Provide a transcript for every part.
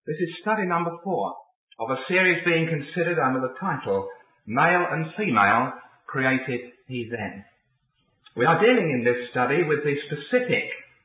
This is study number 4 of a series being considered under the title, Male and Female Created He Then. We are dealing in this study with the specific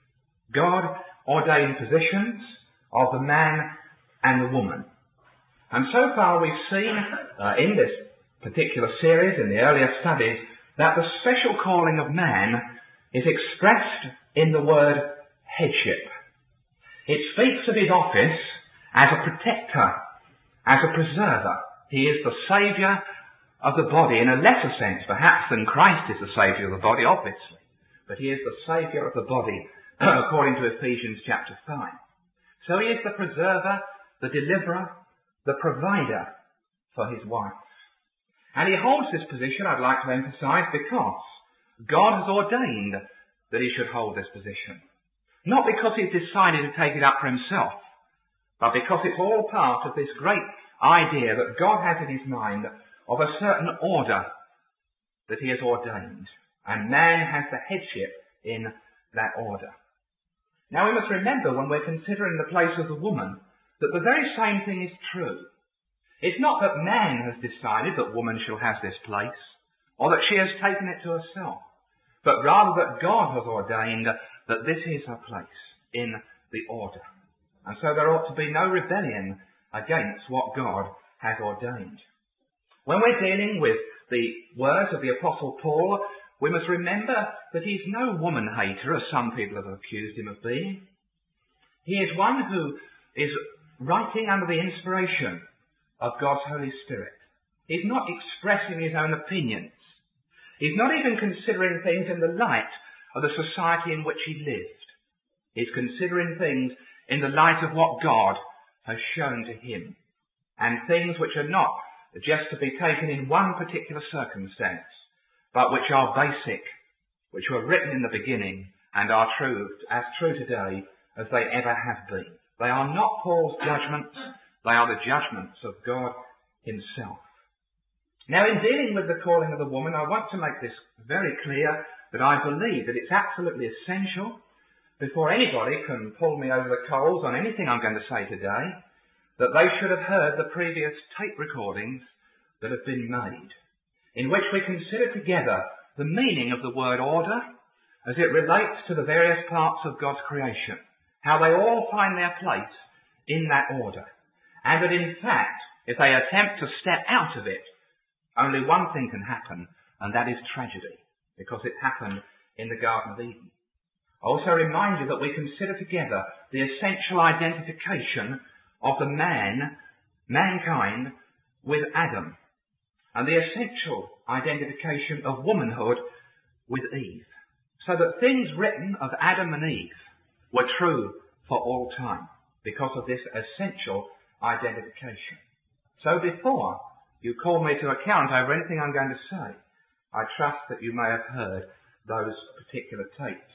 God-ordained positions of the man and the woman. And so far we've seen in this particular series, in the earlier studies, that the special calling of man is expressed in the word headship. It speaks of his office as a protector, as a preserver. He is the saviour of the body in a lesser sense, perhaps, than Christ is the saviour of the body, obviously. But he is the saviour of the body, according to Ephesians chapter 5. So he is the preserver, the deliverer, the provider for his wife. And he holds this position, I'd like to emphasise, because God has ordained that he should hold this position. Not because he's decided to take it up for himself, but because it's all part of this great idea that God has in his mind of a certain order that he has ordained. And man has the headship in that order. Now we must remember, when we're considering the place of the woman, that the very same thing is true. It's not that man has decided that woman shall have this place, or that she has taken it to herself, but rather that God has ordained that this is her place in the order. And so there ought to be no rebellion against what God has ordained. When we're dealing with the words of the Apostle Paul, we must remember that he's no woman hater, as some people have accused him of being. He is one who is writing under the inspiration of God's Holy Spirit. He's not expressing his own opinions. He's not even considering things in the light of the society in which he lived. He's considering things in the light of what God has shown to him, and things which are not just to be taken in one particular circumstance, but which are basic, which were written in the beginning and are as true today as they ever have been. They are not Paul's judgments, they are the judgments of God himself. Now, in dealing with the calling of the woman, I want to make this very clear, that I believe that it's absolutely essential, before anybody can pull me over the coals on anything I'm going to say today, that they should have heard the previous tape recordings that have been made, in which we consider together the meaning of the word order as it relates to the various parts of God's creation, how they all find their place in that order, and that in fact, if they attempt to step out of it, only one thing can happen, and that is tragedy, because it happened in the Garden of Eden. I also remind you that we consider together the essential identification of the mankind, with Adam, and the essential identification of womanhood with Eve, so that things written of Adam and Eve were true for all time, because of this essential identification. So before you call me to account over anything I'm going to say, I trust that you may have heard those particular tapes.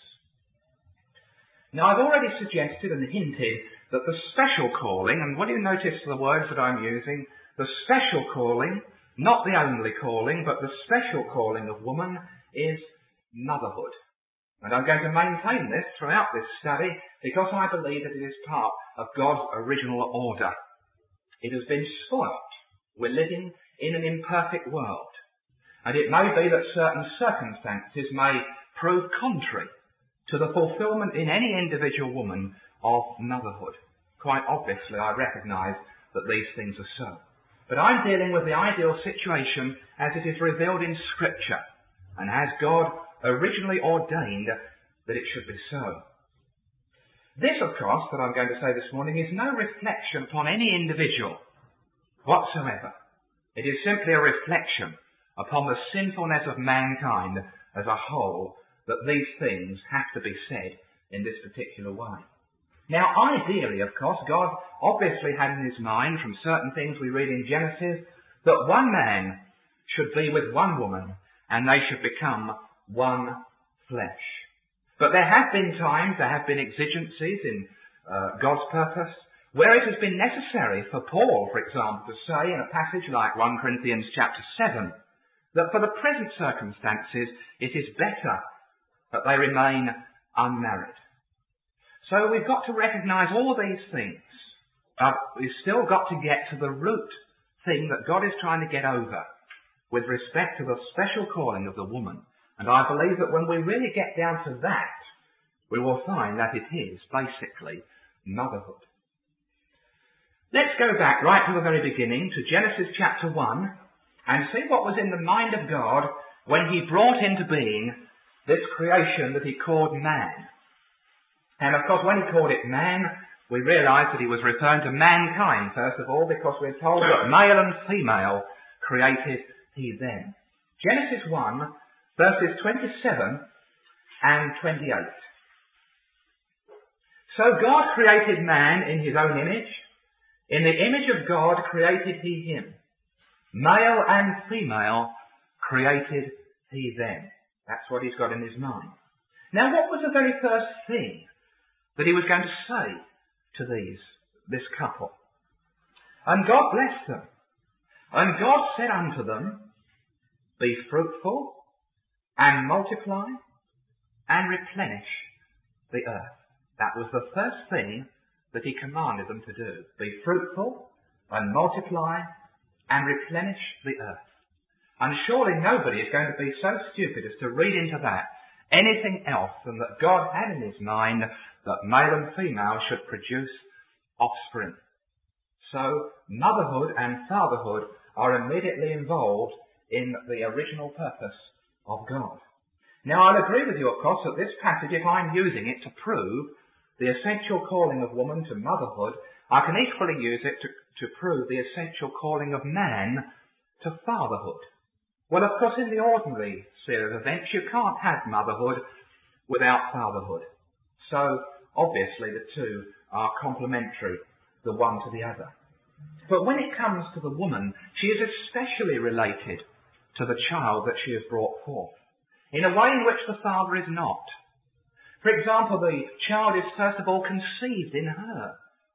Now, I've already suggested and hinted that the special calling, and will you notice the words that I'm using, the special calling, not the only calling, but the special calling of woman is motherhood. And I'm going to maintain this throughout this study because I believe that it is part of God's original order. It has been spoilt. We're living in an imperfect world. And it may be that certain circumstances may prove contrary to the fulfilment in any individual woman of motherhood. Quite obviously, I recognise that these things are so. But I'm dealing with the ideal situation as it is revealed in Scripture, and as God originally ordained that it should be so. This, of course, that I'm going to say this morning is no reflection upon any individual whatsoever. It is simply a reflection upon the sinfulness of mankind as a whole, that these things have to be said in this particular way. Now, ideally, of course, God obviously had in his mind, from certain things we read in Genesis, that one man should be with one woman, and they should become one flesh. But there have been times, there have been exigencies in God's purpose, where it has been necessary for Paul, for example, to say in a passage like 1 Corinthians chapter 7, that for the present circumstances it is better that they remain unmarried. So we've got to recognise all these things we've still got to get to the root thing that God is trying to get over with respect to the special calling of the woman. And I believe that when we really get down to that, we will find that it is basically motherhood. Let's go back right to the very beginning, to Genesis chapter 1, and see what was in the mind of God when he brought into being this creation that he called man. And of course, when he called it man, we realise that he was referring to mankind, first of all, because we're told that male and female created he them. Genesis 1, verses 27 and 28. So God created man in his own image. In the image of God created he him. Male and female created he them. That's what he's got in his mind. Now, what was the very first thing that he was going to say to this couple? And God blessed them. And God said unto them, be fruitful and multiply and replenish the earth. That was the first thing that he commanded them to do. Be fruitful and multiply and replenish the earth. And surely nobody is going to be so stupid as to read into that anything else than that God had in his mind that male and female should produce offspring. So motherhood and fatherhood are immediately involved in the original purpose of God. Now, I'll agree with you, of course, that this passage, if I'm using it to prove the essential calling of woman to motherhood, I can equally use it to prove the essential calling of man to fatherhood. Well, of course, in the ordinary sphere of events, you can't have motherhood without fatherhood. So, obviously, the two are complementary, the one to the other. But when it comes to the woman, she is especially related to the child that she has brought forth, in a way in which the father is not. For example, the child is first of all conceived in her.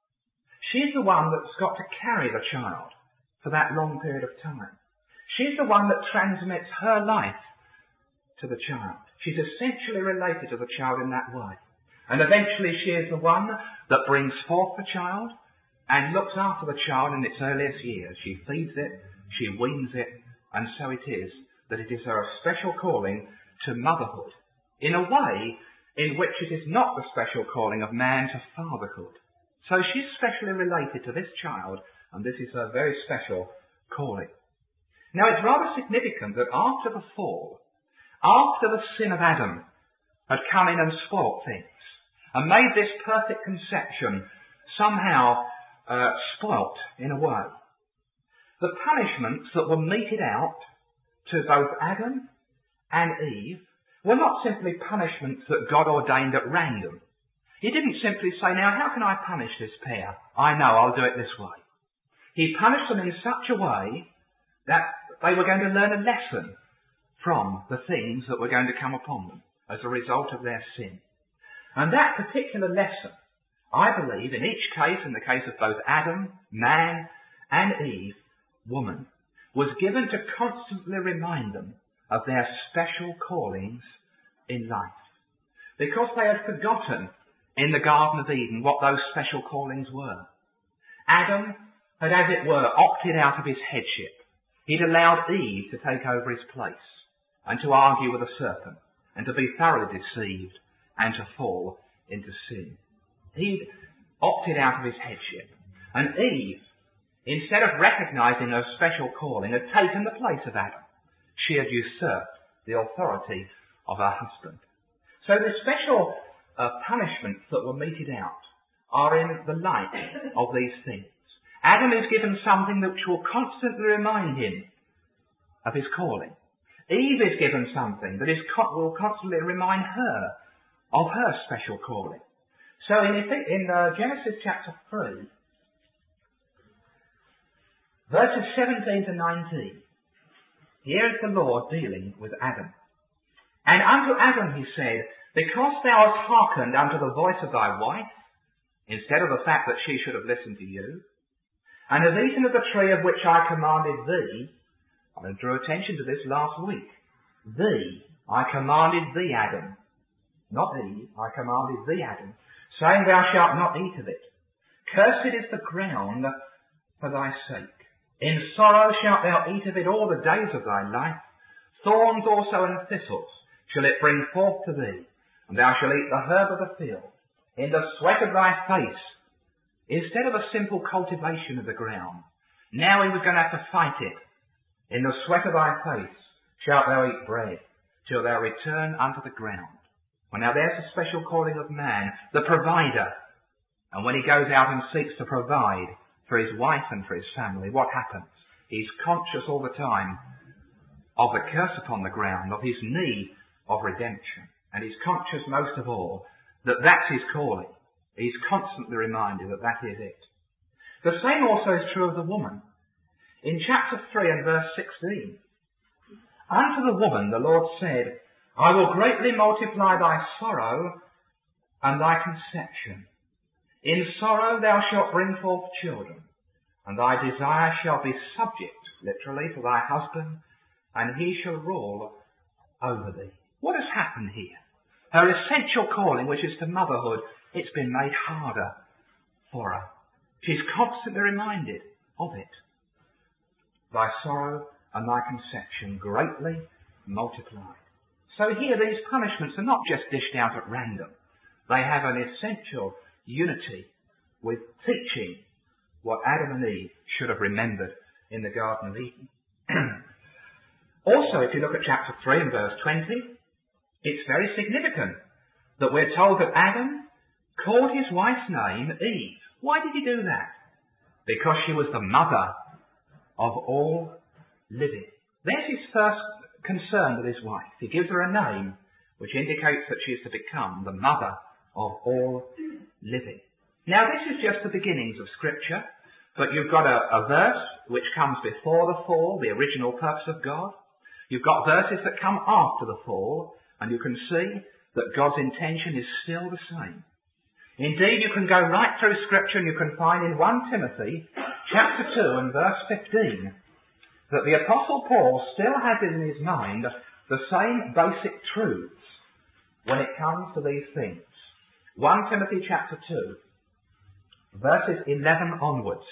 She's the one that's got to carry the child for that long period of time. She's the one that transmits her life to the child. She's essentially related to the child in that way. And eventually she is the one that brings forth the child and looks after the child in its earliest years. She feeds it, she weans it, and so it is that it is her special calling to motherhood, in a way in which it is not the special calling of man to fatherhood. So she's specially related to this child, and this is her very special calling. Now, it's rather significant that after the fall, after the sin of Adam had come in and spoilt things, and made this perfect conception somehow spoilt in a way, the punishments that were meted out to both Adam and Eve were not simply punishments that God ordained at random. He didn't simply say, now how can I punish this pair? I know, I'll do it this way. He punished them in such a way that they were going to learn a lesson from the things that were going to come upon them as a result of their sin. And that particular lesson, I believe, in each case, in the case of both Adam, man, and Eve, woman, was given to constantly remind them of their special callings in life. Because they had forgotten in the Garden of Eden what those special callings were. Adam had, as it were, opted out of his headship. He'd allowed Eve to take over his place and to argue with the serpent and to be thoroughly deceived and to fall into sin. He'd opted out of his headship. And Eve, instead of recognising her special calling, had taken the place of Adam. She had usurped the authority of her husband. So the special punishments that were meted out are in the light of these things. Adam is given something which will constantly remind him of his calling. Eve is given something that will constantly remind her of her special calling. So in Genesis chapter 3, verses 17 to 19, here is the Lord dealing with Adam. And unto Adam he said, because thou hast hearkened unto the voice of thy wife, instead of the fact that she should have listened to you, and hast eaten of the tree of which I commanded thee, I drew attention to this last week. Thee, I commanded thee, Adam. Not Eve, I commanded thee, Adam, saying thou shalt not eat of it. Cursed is the ground for thy sake. In sorrow shalt thou eat of it all the days of thy life. Thorns also and thistles shall it bring forth to thee, and thou shalt eat the herb of the field. In the sweat of thy face, instead of a simple cultivation of the ground, now he was going to have to fight it. In the sweat of thy face shalt thou eat bread, till thou return unto the ground. Well, now there's a special calling of man, the provider. And when he goes out and seeks to provide for his wife and for his family, what happens? He's conscious all the time of the curse upon the ground, of his need of redemption. And he's conscious most of all that that's his calling. He's constantly reminded that that is it. The same also is true of the woman. In chapter 3 and verse 16, unto the woman the Lord said, I will greatly multiply thy sorrow and thy conception. In sorrow thou shalt bring forth children, and thy desire shall be subject, literally, to thy husband, and he shall rule over thee. What has happened here? Her essential calling, which is to motherhood, it's been made harder for her. She's constantly reminded of it. Thy sorrow and thy conception greatly multiplied. So here these punishments are not just dished out at random. They have an essential unity with teaching what Adam and Eve should have remembered in the Garden of Eden. Also, if you look at chapter 3 and verse 20, it's very significant that we're told that Adam called his wife's name Eve. Why did he do that? Because she was the mother of all living. There's his first concern with his wife. He gives her a name which indicates that she is to become the mother of all living. Now this is just the beginnings of Scripture, but you've got a verse which comes before the fall, the original purpose of God. You've got verses that come after the fall, and you can see that God's intention is still the same. Indeed, you can go right through Scripture and you can find in 1 Timothy chapter 2 and verse 15 that the Apostle Paul still has in his mind the same basic truths when it comes to these things. 1 Timothy chapter 2, verses 11 onwards.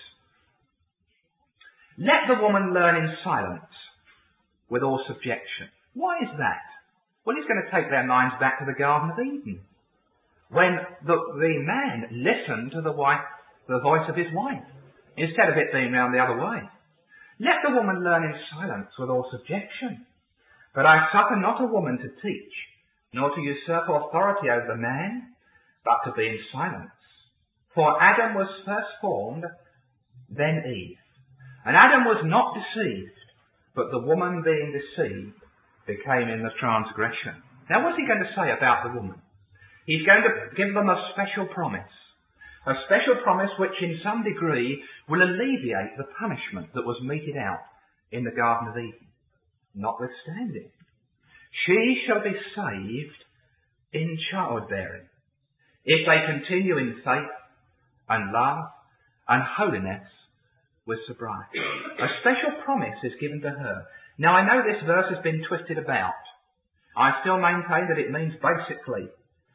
Let the woman learn in silence with all subjection. Why is that? Well, he's going to take their minds back to the Garden of Eden, when the man listened to the voice of his wife, instead of it being round the other way. Let the woman learn in silence with all subjection. But I suffer not a woman to teach, nor to usurp authority over the man, but to be in silence. For Adam was first formed, then Eve. And Adam was not deceived, but the woman being deceived became in the transgression. Now what's he going to say about the woman? He's going to give them a special promise. A special promise which in some degree will alleviate the punishment that was meted out in the Garden of Eden. Notwithstanding, she shall be saved in childbearing, if they continue in faith and love and holiness with sobriety. A special promise is given to her. Now I know this verse has been twisted about. I still maintain that it means basically,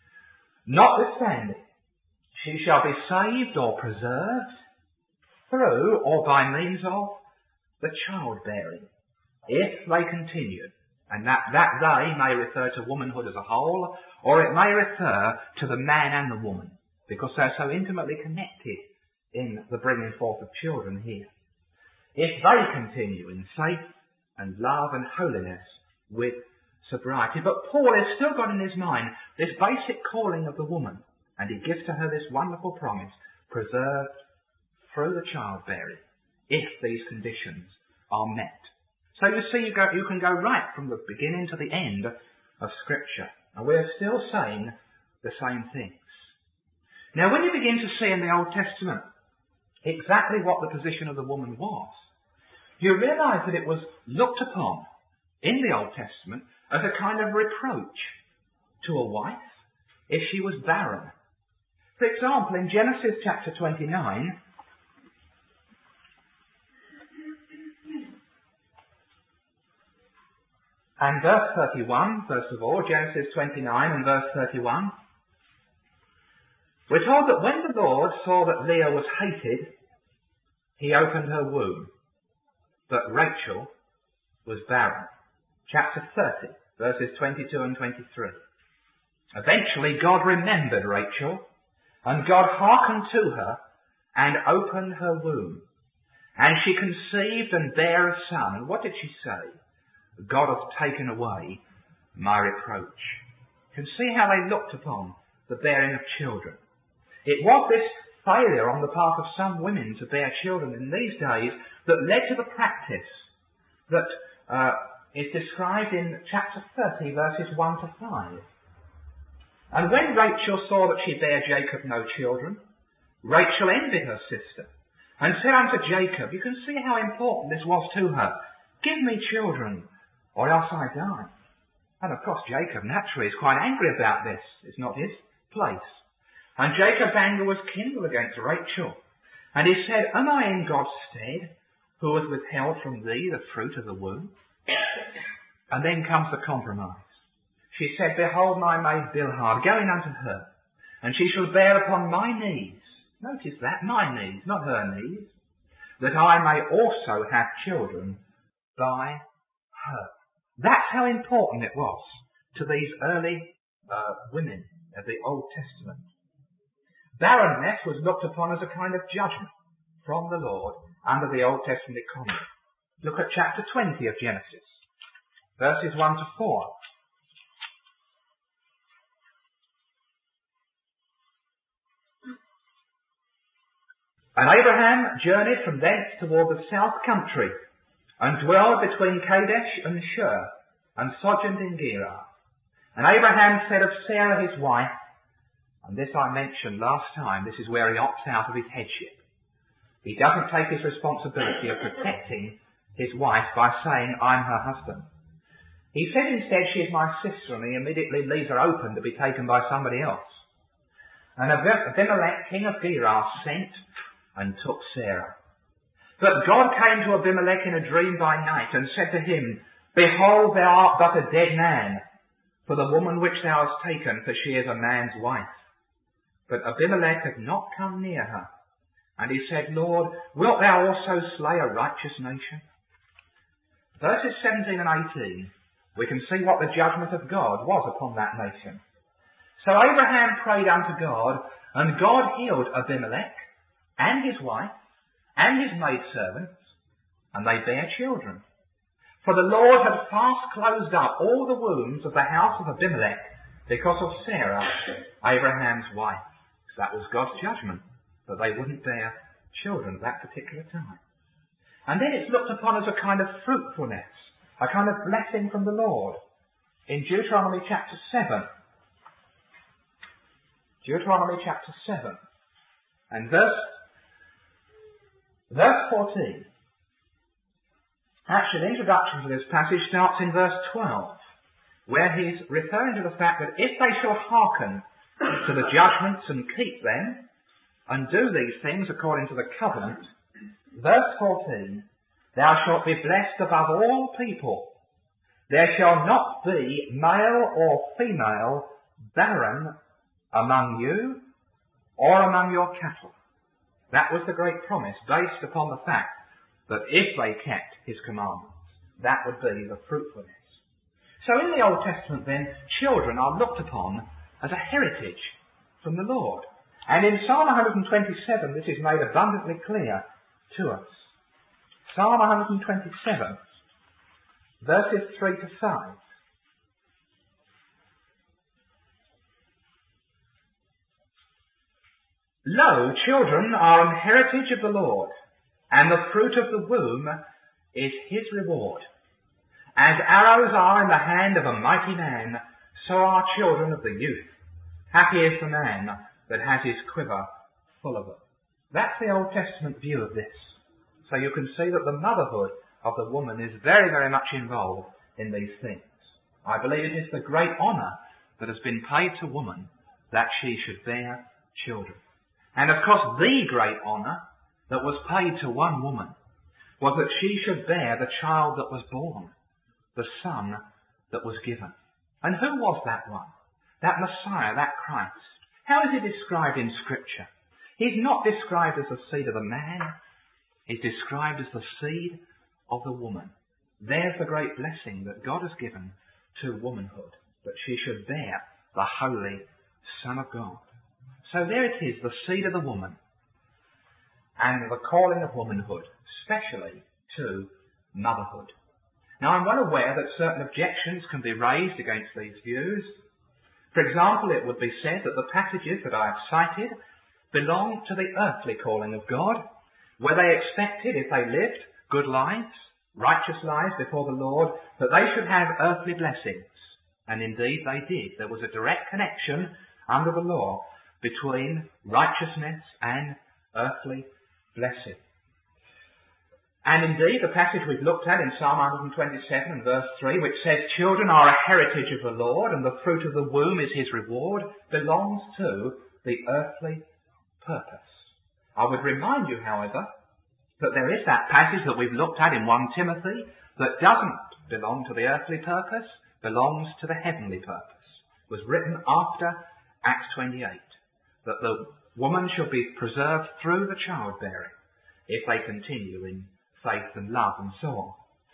notwithstanding, she shall be saved or preserved through or by means of the childbearing, if they continue. And that they may refer to womanhood as a whole, or it may refer to the man and the woman, because they're so intimately connected in the bringing forth of children here. If they continue in faith and love and holiness with sobriety. But Paul has still got in his mind this basic calling of the woman, and he gives to her this wonderful promise, preserved through the childbearing, if these conditions are met. So you see, you can go right from the beginning to the end of Scripture, and we're still saying the same things. Now, when you begin to see in the Old Testament exactly what the position of the woman was, you realise that it was looked upon in the Old Testament as a kind of reproach to a wife if she was barren. For example, in Genesis chapter 29, and verse 31, first of all, Genesis 29 and verse 31, We're told that when the Lord saw that Leah was hated, he opened her womb, but Rachel was barren. Chapter 30, verses 22 and 23. Eventually God remembered Rachel, and God hearkened to her and opened her womb. And she conceived and bare a son. And what did she say? God hath taken away my reproach. You can see how they looked upon the bearing of children. It was this failure on the part of some women to bear children in these days that led to the practice that is described in chapter 30, verses 1 to 5. And when Rachel saw that she bare Jacob no children, Rachel envied her sister, and said unto Jacob, you can see how important this was to her, give me children, or else I die. And of course Jacob naturally is quite angry about this. It's not his place. And Jacob's anger was kindled against Rachel. And he said, am I in God's stead, who hath withheld from thee the fruit of the womb? And then comes the compromise. She said, behold my maid Bilhah, go in unto her, and she shall bear upon my knees. Notice that, my knees, not her knees. That I may also have children by her. That's how important it was to these early women of the Old Testament. Barrenness was looked upon as a kind of judgment from the Lord under the Old Testament economy. Look at chapter 20 of Genesis, verses 1 to 4. And Abraham journeyed from thence toward the south country, and dwelled between Kadesh and Shur, and sojourned in Gerar. And Abraham said of Sarah his wife, and this I mentioned last time, this is where he opts out of his headship. He doesn't take his responsibility of protecting his wife by saying, I'm her husband. He said instead, she is my sister, and he immediately leaves her open to be taken by somebody else. And Abimelech, king of Gerar, sent and took Sarah. But God came to Abimelech in a dream by night, and said to him, behold, thou art but a dead man, for the woman which thou hast taken, for she is a man's wife. But Abimelech had not come near her. And he said, Lord, wilt thou also slay a righteous nation? Verses 17 and 18, we can see what the judgment of God was upon that nation. So Abraham prayed unto God, and God healed Abimelech, and his wife, and his maidservants, and they bare children. For the Lord had fast closed up all the wombs of the house of Abimelech, because of Sarah, Abraham's wife. That was God's judgment, that they wouldn't bear children at that particular time. And then it's looked upon as a kind of fruitfulness, a kind of blessing from the Lord. In Deuteronomy chapter 7, and verse 14. Actually, the introduction to this passage starts in verse 12, where he's referring to the fact that if they shall hearken to the judgments and keep them, and do these things according to the covenant, verse 14, thou shalt be blessed above all people. There shall not be male or female barren among you or among your cattle. That was the great promise, based upon the fact that if they kept his commandments, that would be the fruitfulness. So in the Old Testament then, children are looked upon as a heritage from the Lord. And in Psalm 127, this is made abundantly clear to us. Psalm 127, verses 3 to 5. Lo, children are an heritage of the Lord, and the fruit of the womb is his reward. As arrows are in the hand of a mighty man, so are children of the youth. Happy is the man that has his quiver full of them. That's the Old Testament view of this. So you can see that the motherhood of the woman is very, very much involved in these things. I believe it is the great honour that has been paid to woman that she should bear children. And of course the great honour that was paid to one woman was that she should bear the child that was born, the son that was given. And who was that one? That Messiah, that Christ. How is he described in Scripture? He's not described as the seed of the man. He's described as the seed of the woman. There's the great blessing that God has given to womanhood, that she should bear the Holy Son of God. So there it is, the seed of the woman, and the calling of womanhood, especially to motherhood. Now, I'm well aware that certain objections can be raised against these views. For example, it would be said that the passages that I have cited belong to the earthly calling of God, where they expected, if they lived good lives, righteous lives before the Lord, that they should have earthly blessings. And indeed they did. There was a direct connection under the law between righteousness and earthly blessing. And indeed, the passage we've looked at in Psalm 127 and verse 3, which says, "Children are a heritage of the Lord, and the fruit of the womb is his reward," belongs to the earthly purpose. I would remind you, however, that there is that passage that we've looked at in 1 Timothy that doesn't belong to the earthly purpose, belongs to the heavenly purpose. It was written after Acts 28, that the woman shall be preserved through the childbearing if they continue in faith and love and so on.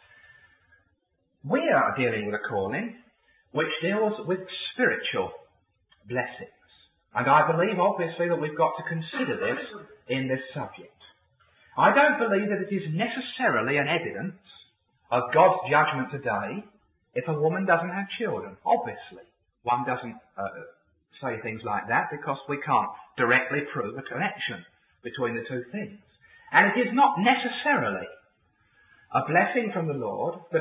We are dealing with a calling which deals with spiritual blessings. And I believe, obviously, that we've got to consider this in this subject. I don't believe that it is necessarily an evidence of God's judgment today if a woman doesn't have children. Obviously, one doesn't say things like that because we can't directly prove a connection between the two things. And it is not necessarily a blessing from the Lord that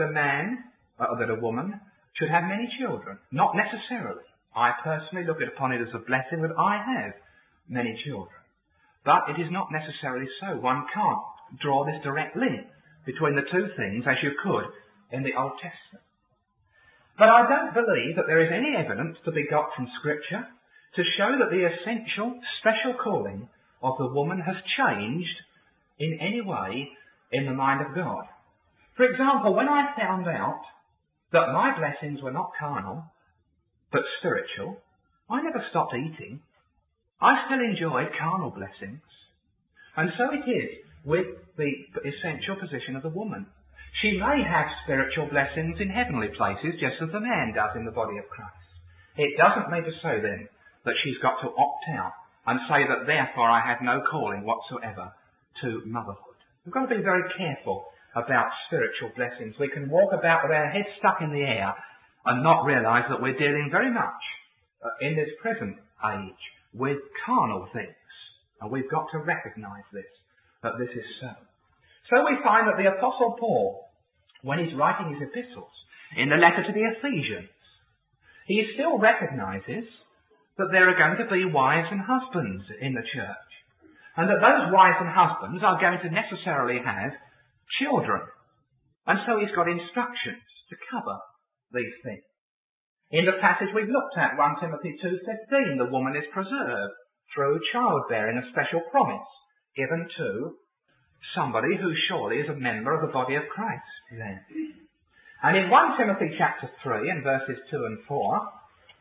a woman should have many children. Not necessarily. I personally look upon it as a blessing that I have many children. But it is not necessarily so. One can't draw this direct link between the two things as you could in the Old Testament. But I don't believe that there is any evidence to be got from Scripture to show that the essential, special calling of the woman has changed in any way in the mind of God. For example, when I found out that my blessings were not carnal, but spiritual, I never stopped eating. I still enjoyed carnal blessings. And so it is with the essential position of the woman. She may have spiritual blessings in heavenly places, just as the man does in the body of Christ. It doesn't mean to say then that she's got to opt out and say that therefore I have no calling whatsoever to motherhood. We've got to be very careful about spiritual blessings. We can walk about with our heads stuck in the air and not realise that we're dealing very much in this present age with carnal things. And we've got to recognise this, that this is so. So we find that the Apostle Paul, when he's writing his epistles, in the letter to the Ephesians, he still recognises that there are going to be wives and husbands in the church, and that those wives and husbands are going to necessarily have children. And so he's got instructions to cover these things. In the passage we've looked at, 1 Timothy 2:15, the woman is preserved through childbearing, a special promise given to somebody who surely is a member of the body of Christ then. And in 1 Timothy chapter 3 and verses 2 and 4,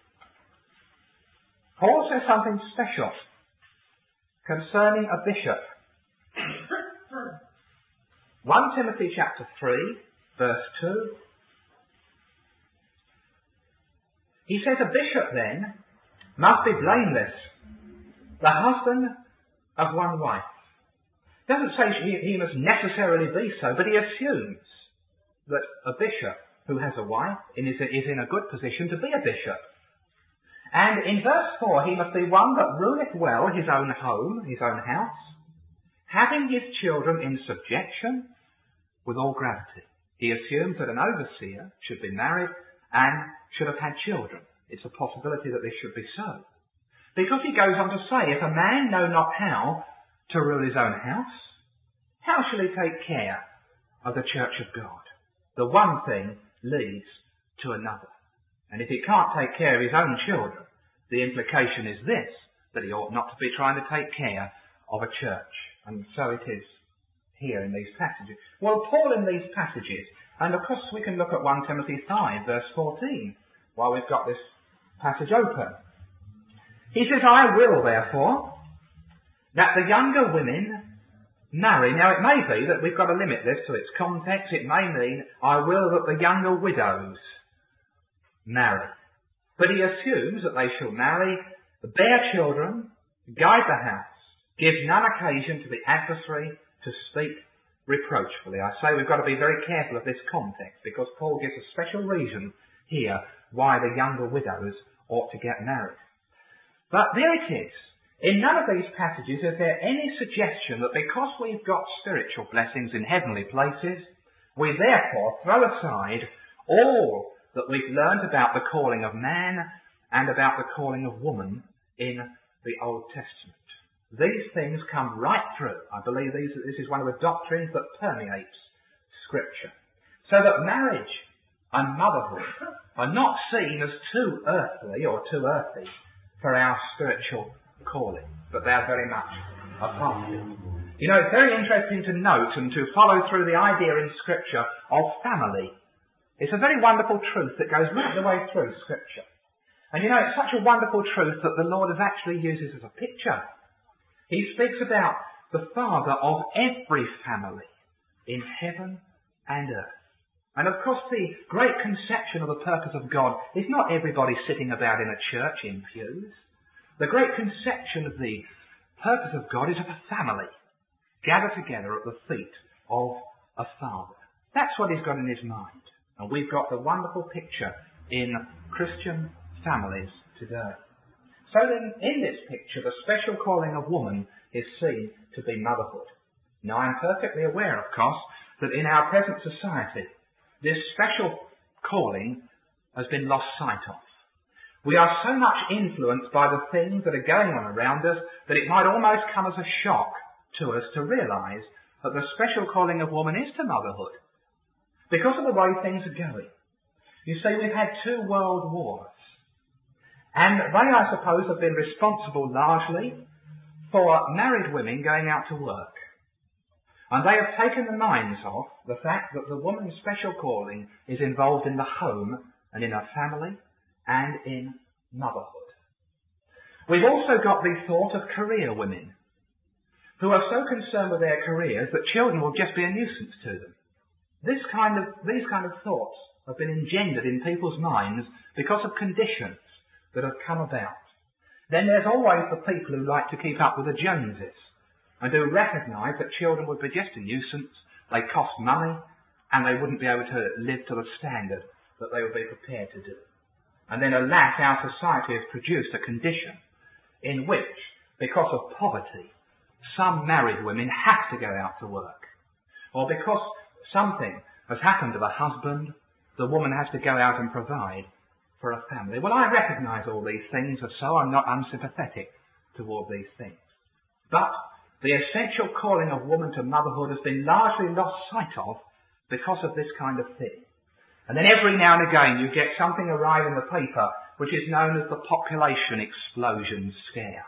Paul says something special concerning a bishop. 1 Timothy chapter 3 verse 2. He says a bishop then must be blameless, the husband of one wife. Doesn't say he must necessarily be so, but he assumes that a bishop who has a wife is in a good position to be a bishop. And in verse 4, he must be one that ruleth well his own home, his own house, having his children in subjection with all gravity. He assumes that an overseer should be married and should have had children. It's a possibility that this should be so. Because he goes on to say, if a man know not how to rule his own house, how shall he take care of the church of God? The one thing leads to another. And if he can't take care of his own children, the implication is this, that he ought not to be trying to take care of a church. And so it is here in these passages. Well, Paul in these passages, and of course we can look at 1 Timothy 5 verse 14, while we've got this passage open. He says, I will, therefore, that the younger women marry. Now, it may be that we've got to limit this to its context. It may mean, I will that the younger widows marry. But he assumes that they shall marry, bear children, guide the house, give none occasion to the adversary to speak reproachfully. I say we've got to be very careful of this context, because Paul gives a special reason here why the younger widows ought to get married. But there it is. In none of these passages is there any suggestion that because we've got spiritual blessings in heavenly places, we therefore throw aside all that we've learned about the calling of man and about the calling of woman in the Old Testament. These things come right through. I believe this is one of the doctrines that permeates Scripture. So that marriage and motherhood are not seen as too earthly for our spiritual calling, but they are very much a part of it. You know, it's very interesting to note and to follow through the idea in Scripture of family. It's a very wonderful truth that goes right the way through Scripture. And you know, it's such a wonderful truth that the Lord has actually used it as a picture. He speaks about the father of every family in heaven and earth. And of course the great conception of the purpose of God is not everybody sitting about in a church in pews. The great conception of the purpose of God is of a family gathered together at the feet of a father. That's what he's got in his mind. And we've got the wonderful picture in Christian families today. So then, in this picture, the special calling of woman is seen to be motherhood. Now, I'm perfectly aware, of course, that in our present society, this special calling has been lost sight of. We are so much influenced by the things that are going on around us that it might almost come as a shock to us to realise that the special calling of woman is to motherhood, because of the way things are going. You see, we've had 2 world wars. And they, I suppose, have been responsible largely for married women going out to work. And they have taken the minds off the fact that the woman's special calling is involved in the home and in her family and in motherhood. We've also got the thought of career women who are so concerned with their careers that children will just be a nuisance to them. These kind of thoughts have been engendered in people's minds because of conditions that have come about. Then there's always the people who like to keep up with the Joneses and who recognise that children would be just a nuisance, they cost money, and they wouldn't be able to live to the standard that they would be prepared to do. And then alas, our society has produced a condition in which, because of poverty, some married women have to go out to work. Or because something has happened to the husband, the woman has to go out and provide for a family. Well, I recognise all these things, and so I'm not unsympathetic toward these things. But the essential calling of woman to motherhood has been largely lost sight of because of this kind of thing. And then every now and again you get something arrive in the paper which is known as the population explosion scare.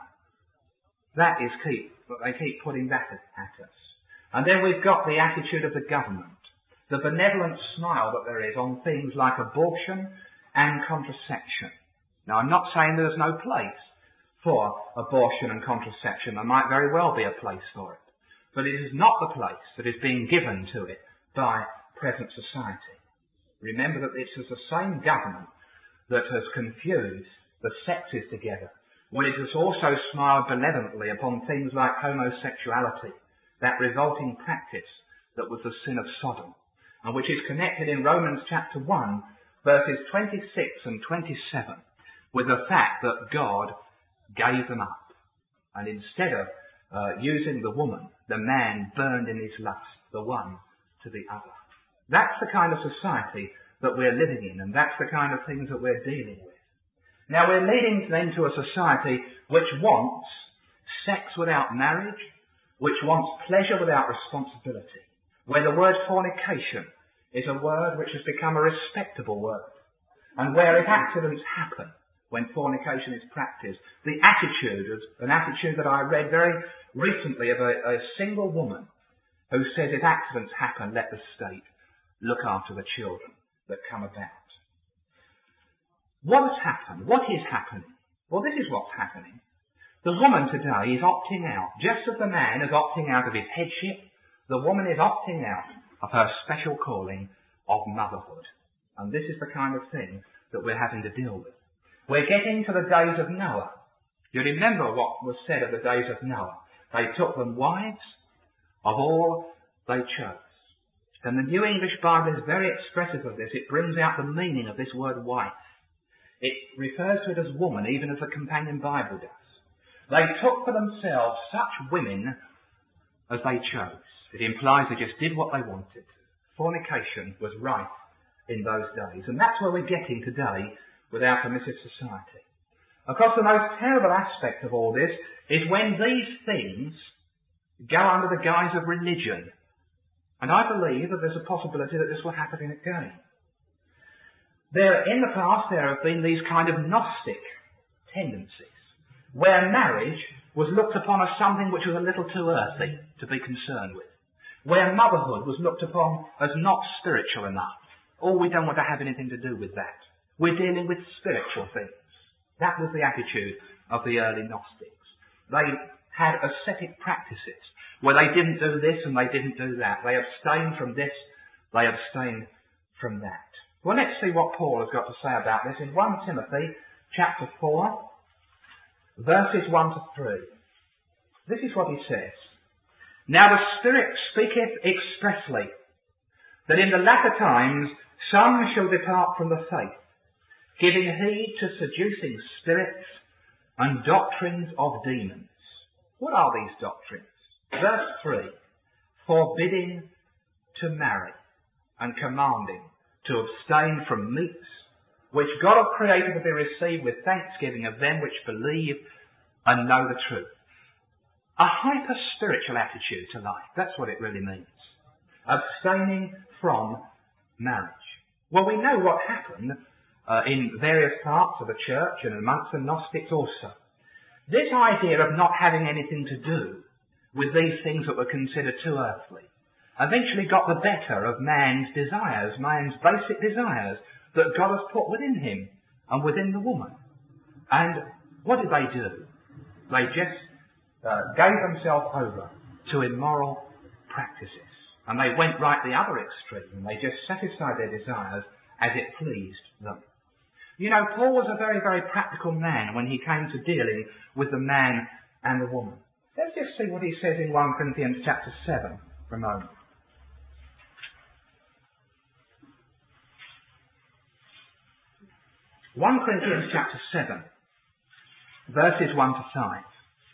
That is they keep putting that at us. And then we've got the attitude of the government, the benevolent smile that there is on things like abortion and contraception. Now, I'm not saying there's no place for abortion and contraception. There might very well be a place for it. But it is not the place that is being given to it by present society. Remember that this is the same government that has confused the sexes together, when it has also smiled benevolently upon things like homosexuality, that revolting practice that was the sin of Sodom, and which is connected in Romans chapter 1, verses 26 and 27, with the fact that God gave them up. And instead of using the woman, the man burned in his lust, the one to the other. That's the kind of society that we're living in, and that's the kind of things that we're dealing with. Now, we're leading then to a society which wants sex without marriage, which wants pleasure without responsibility, where the word fornication is a word which has become a respectable word, and where if accidents happen when fornication is practiced, the attitude is an attitude that I read very recently of a single woman who says if accidents happen, let the state look after the children that come about. What has happened? What is happening? Well, this is what's happening. The woman today is opting out. Just as the man is opting out of his headship, the woman is opting out of her special calling of motherhood. And this is the kind of thing that we're having to deal with. We're getting to the days of Noah. You remember what was said of the days of Noah. They took them wives of all they chose. And the New English Bible is very expressive of this. It brings out the meaning of this word wife. It refers to it as woman, even as the Companion Bible does. They took for themselves such women as they chose. It implies they just did what they wanted. Fornication was rife in those days. And that's where we're getting today with our permissive society. Of course, the most terrible aspect of all this is when these things go under the guise of religion. And I believe that there's a possibility that this will happen again. In the past, there have been these kind of Gnostic tendencies, where marriage was looked upon as something which was a little too earthy to be concerned with, where motherhood was looked upon as not spiritual enough. Oh, we don't want to have anything to do with that. We're dealing with spiritual things. That was the attitude of the early Gnostics. They had ascetic practices where they didn't do this and they didn't do that. They abstained from this, they abstained from that. Well, let's see what Paul has got to say about this in 1 Timothy chapter 4, verses 1 to 3. This is what he says. Now the Spirit speaketh expressly, that in the latter times some shall depart from the faith, giving heed to seducing spirits and doctrines of demons. What are these doctrines? Verse 3, forbidding to marry and commanding to abstain from meats, which God hath created to be received with thanksgiving of them which believe and know the truth. A hyper-spiritual attitude to life. That's what it really means. Abstaining from marriage. Well, we know what happened in various parts of the church and amongst the Gnostics also. This idea of not having anything to do with these things that were considered too earthly eventually got the better of man's desires, man's basic desires that God has put within him and within the woman. And what did they do? They just gave themselves over to immoral practices. And they went right the other extreme. They just satisfied their desires as it pleased them. You know, Paul was a very, very practical man when he came to dealing with the man and the woman. Let's just see what he says in 1 Corinthians chapter 7 for a moment. 1 Corinthians chapter 7, verses 1 to 5.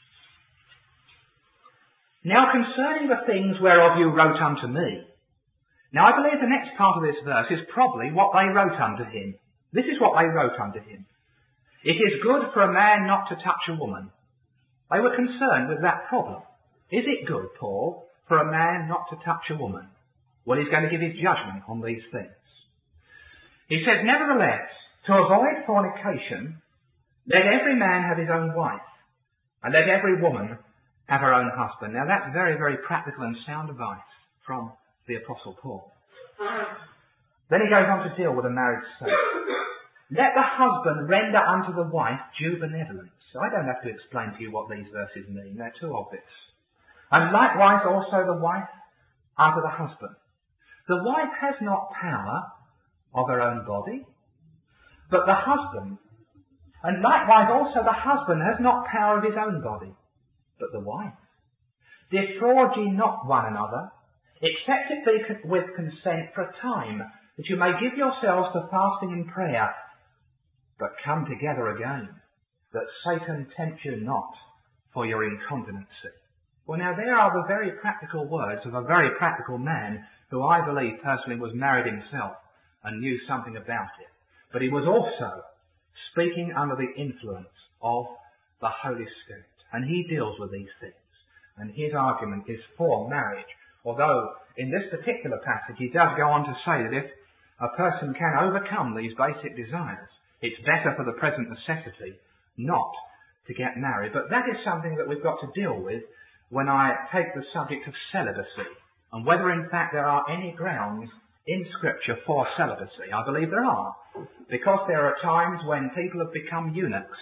Now concerning the things whereof you wrote unto me. Now I believe the next part of this verse is probably what they wrote unto him. This is what they wrote unto him. It is good for a man not to touch a woman. They were concerned with that problem. Is it good, Paul, for a man not to touch a woman? Well, he's going to give his judgment on these things. He says, nevertheless, to avoid fornication, let every man have his own wife, and let every woman have her own husband. Now that's very, very practical and sound advice from the Apostle Paul. Then he goes on to deal with a married state. Let the husband render unto the wife due benevolence. So I don't have to explain to you what these verses mean. They're too obvious. And likewise also the wife unto the husband. The wife has not power of her own body, but the husband. And likewise also the husband has not power of his own body, but the wife. Defraud ye not one another, except it be with consent for a time, that you may give yourselves to fasting and prayer, but come together again, that Satan tempt you not for your incontinency. Well, now there are the very practical words of a very practical man who I believe personally was married himself and knew something about it. But he was also speaking under the influence of the Holy Spirit. And he deals with these things. And his argument is for marriage. Although in this particular passage he does go on to say that if a person can overcome these basic desires, it's better for the present necessity not to get married. But that is something that we've got to deal with when I take the subject of celibacy, and whether in fact there are any grounds in Scripture for celibacy. I believe there are, because there are times when people have become eunuchs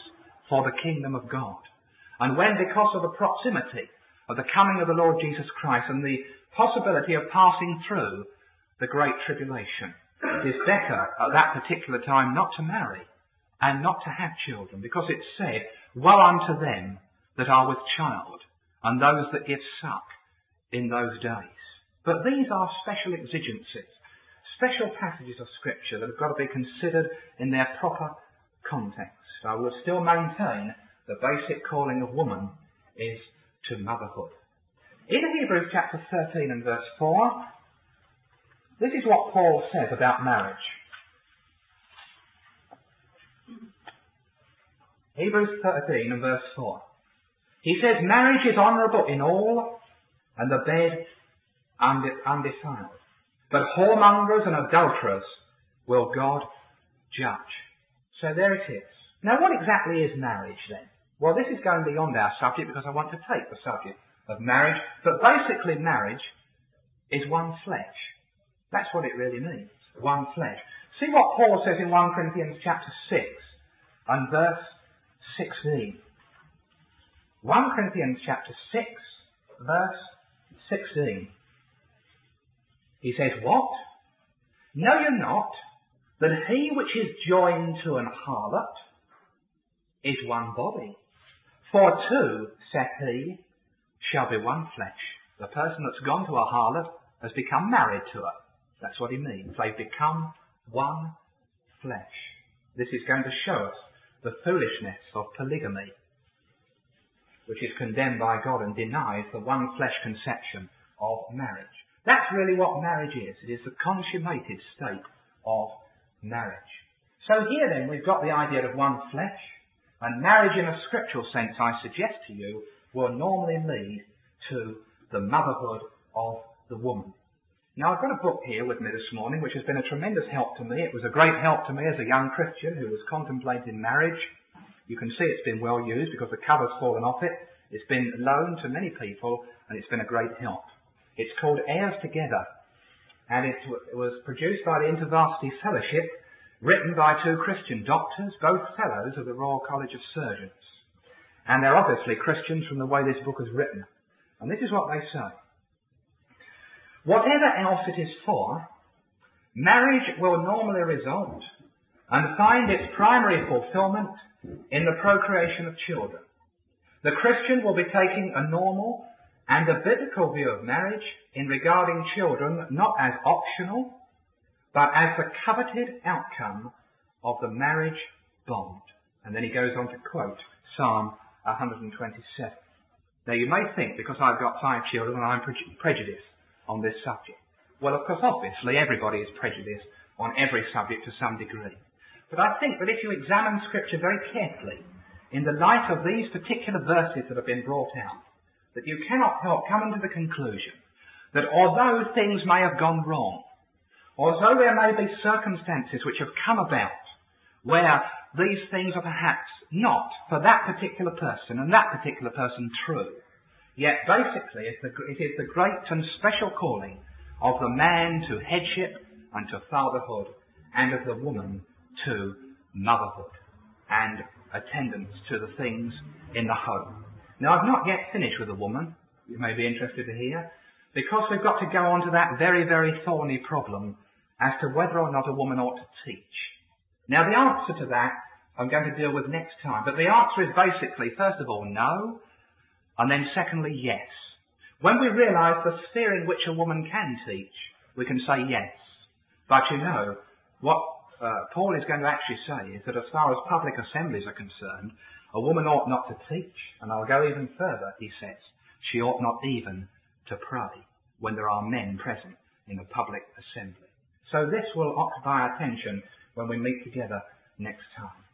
for the kingdom of God. And when, because of the proximity of the coming of the Lord Jesus Christ and the possibility of passing through the great tribulation, it is better at that particular time not to marry and not to have children, because it's said, woe unto them that are with child and those that give suck in those days. But these are special exigencies, special passages of Scripture that have got to be considered in their proper context. I will still maintain the basic calling of woman is to motherhood. In Hebrews chapter 13 and verse 4, this is what Paul says about marriage. Hebrews 13 and verse 4. He says, marriage is honourable in all, and the bed undefiled. But whoremongers and adulterers will God judge. So there it is. Now what exactly is marriage then? Well, this is going beyond our subject because I want to take the subject of marriage. But basically marriage is one flesh. That's what it really means. One flesh. See what Paul says in 1 Corinthians chapter 6 and verse 16. 1 Corinthians chapter 6 verse 16. He says, what? Know you not that he which is joined to an harlot is one body? For two, saith he, shall be one flesh. The person that's gone to a harlot has become married to her. That's what he means. They've become one flesh. This is going to show us the foolishness of polygamy, which is condemned by God and denies the one flesh conception of marriage. That's really what marriage is. It is the consummated state of marriage. So here then we've got the idea of one flesh, and marriage in a scriptural sense, I suggest to you, will normally lead to the motherhood of the woman. Now I've got a book here with me this morning which has been a tremendous help to me. It was a great help to me as a young Christian who was contemplating marriage. You can see it's been well used because the cover's fallen off it. It's been loaned to many people and it's been a great help. It's called Heirs Together, and it was produced by the InterVarsity Fellowship, written by two Christian doctors, both fellows of the Royal College of Surgeons. And they're obviously Christians from the way this book is written. And this is what they say. Whatever else it is for, marriage will normally result and find its primary fulfillment in the procreation of children. The Christian will be taking a normal and a biblical view of marriage in regarding children not as optional, but as the coveted outcome of the marriage bond. And then he goes on to quote Psalm 127. Now you may think, because I've got 5 children, I'm prejudiced on this subject. Well, of course, obviously, everybody is prejudiced on every subject to some degree. But I think that if you examine Scripture very carefully, in the light of these particular verses that have been brought out, that you cannot help coming to the conclusion that although things may have gone wrong, although there may be circumstances which have come about where these things are perhaps not for that particular person and that particular person true, yet basically it is the great and special calling of the man to headship and to fatherhood, and of the woman to motherhood and attendance to the things in the home. Now, I've not yet finished with the woman, you may be interested to hear, because we've got to go on to that very, very thorny problem as to whether or not a woman ought to teach. Now, the answer to that I'm going to deal with next time, but the answer is basically, first of all, no, and then secondly, yes. When we realise the sphere in which a woman can teach, we can say yes. But you know, what Paul is going to actually say is that as far as public assemblies are concerned, a woman ought not to teach, and I'll go even further, he says. She ought not even to pray when there are men present in a public assembly. So this will occupy our attention when we meet together next time.